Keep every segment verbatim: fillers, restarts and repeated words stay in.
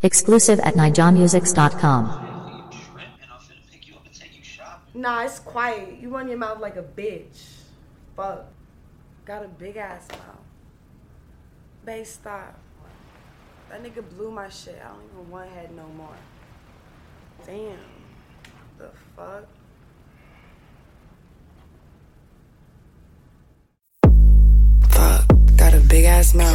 Exclusive at nijon musics dot com. Nah, it's quiet. You run your mouth like a bitch. Fuck. Got a big ass mouth. Bae, stop. That nigga blew my shit. I don't even want head no more. Damn. The fuck? Fuck. Got a big ass mouth.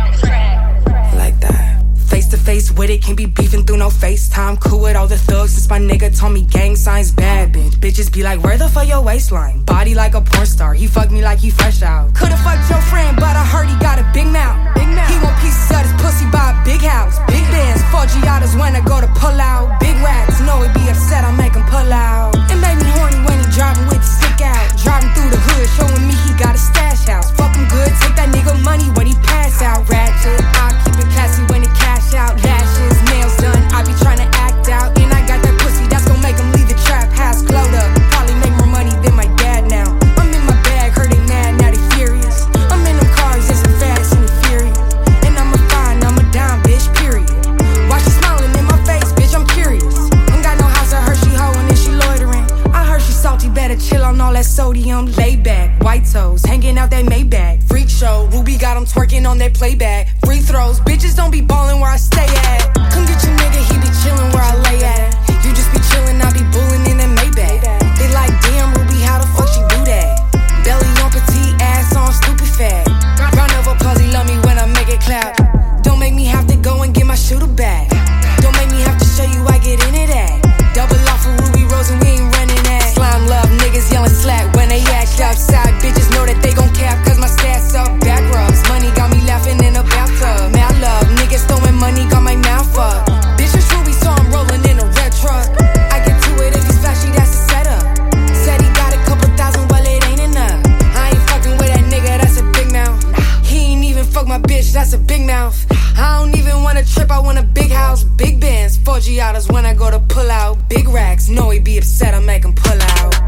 Like that. Face to face with it, can't be beefing through no FaceTime. Cool with all the thugs since my nigga told me gang signs bad bitch. Bitches be like, where the fuck your waistline? Body like a porn star, he fucked me like he fresh out. Could've fucked your friend, but I heard he got a big mouth. Big mouth. He want pieces of his pussy by a big house. Big bands, four Giadas when I go to pull out. Big racks, know he be upset, I make him pull out. It made me horny when he driving with the stick out. Driving through the hood, showing me he got a stash house. Fuck him good, take that nigga money when he pass out. Ratchet, I keep it classy when it cash out. Lashes, nails done, I be tryna act out. And I got that pussy that's gon' make him leave the trap house glowed up. Probably make more money than my dad now. I'm in my bag, heard they mad, now they furious. I'm in them cars, it's a fast and the furious. And I'm a fine, I'm a dime, bitch, period. Why she smiling in my face, bitch, I'm curious. Ain't got no house, I heard she hoeing and she loitering. I heard she salty, better chill on all that sodium. Lay back, white toes, hanging out that Maybach. Freak show, Ruby got him twerking on that playback. Free throws, bitches don't be ballin' where I stay at. Come get your nigga, he be chillin' where I lay at. You just be chillin', I be bullin' in that Maybach. They like, damn, Ruby, how the fuck she do that? Belly on petite, ass on stupid fat. Round of applause, he love me when I make it clap. Don't make me have to go and get my shooter back. Don't make me have to show you I get into that. Double off for Ruby Rose and we ain't running that. Slime love, niggas yellin' slack when they act outside. Bitches know that they gon' cap cause my stats up. Back rubs, money got me laughing in a bathtub. Man, I love niggas throwing money, got my mouth up. Bitches Ruby, so I'm rolling in a red truck. I get to it if he's flashy, that's a setup. Said he got a couple thousand, well it ain't enough. I ain't fucking with that nigga, that's a big mouth. He ain't even fuck my bitch, that's a big mouth. I don't even wanna trip, I want a big house. Big bands, four Giadas when I go to pull out. Big racks, know he be upset, I make him pull out.